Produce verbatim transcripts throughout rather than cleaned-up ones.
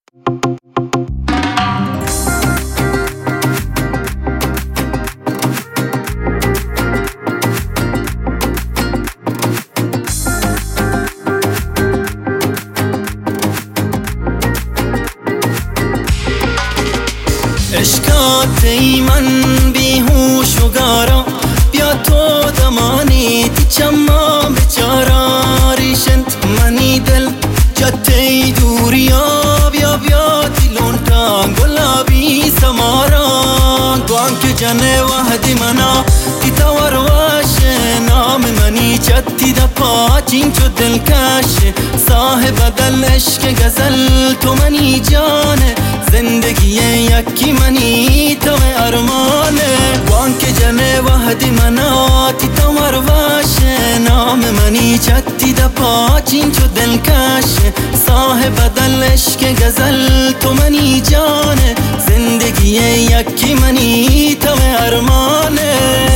عشقات ای من بیهوش و گارا بیا تو دمانی تی چما بچارا ریشنت منی دل جته دوریا بیا بیا تی لونتا گلابی سمارا گوان که جنه وحدی منا تی تور واشه نام منی چتی دا پاچین چو دلکش صاحب دل عشق گزل تو منی جانه زندگی یکی منی تو ارمانه وان که جنه وحدی منا تی تمر واشه نام منی چتی دا پاچین چو دلکش صاحب دل عشق گزل تو منی جانه زندگی یکی منی تو ارمانه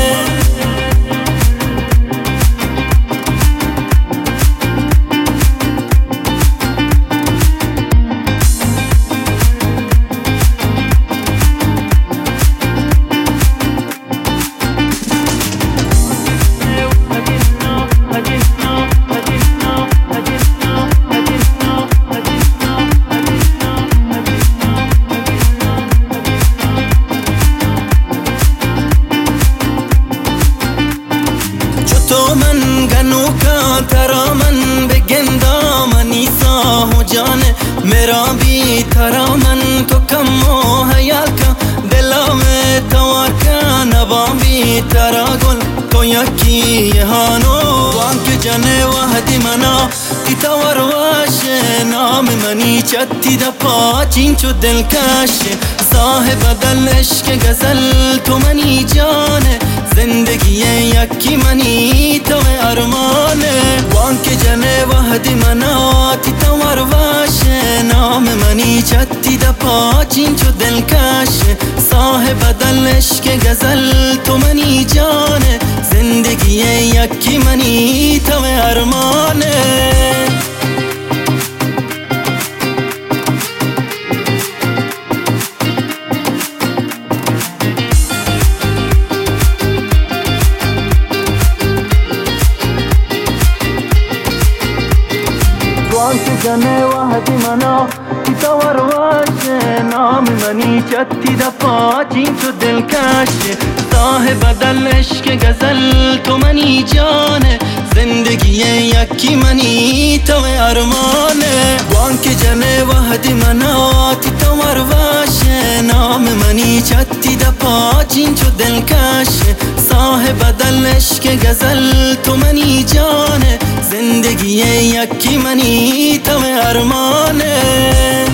تو من گنو کا ترا من بگندا منی سا ہو جانے میرا بھی ترا من تو کم ہو حیا کا دلا میں توار کا نبا بھی ترا گل تو یکی یہانو وانک جنے وحدی منا تی توار واش نام منی چتی دا پاچین چو دلکش صاحب دل عشق گزل تو منی جانے زندگی یکی منی تو ارمانه وان که جنه وحدی منا تی تمر واشه نام منی چتی دا پاچین چو دلکش صاحب دل عشق گزل تو منی جانه زندگی یکی منی تو ارمانه وانك جنة وحدي منا تور واشه نام منی چتی دا پاچین تو دلکش صاحب دل عشق گزل تو منی جانه زندگی یکی منی تو ارمانه وانك جنة وحدی منا تور واشه نام منی چتی دا پاچین تو دلکش صاحب دل عشق گزل تو منی جانه زندگی یکی منی تو ارمانه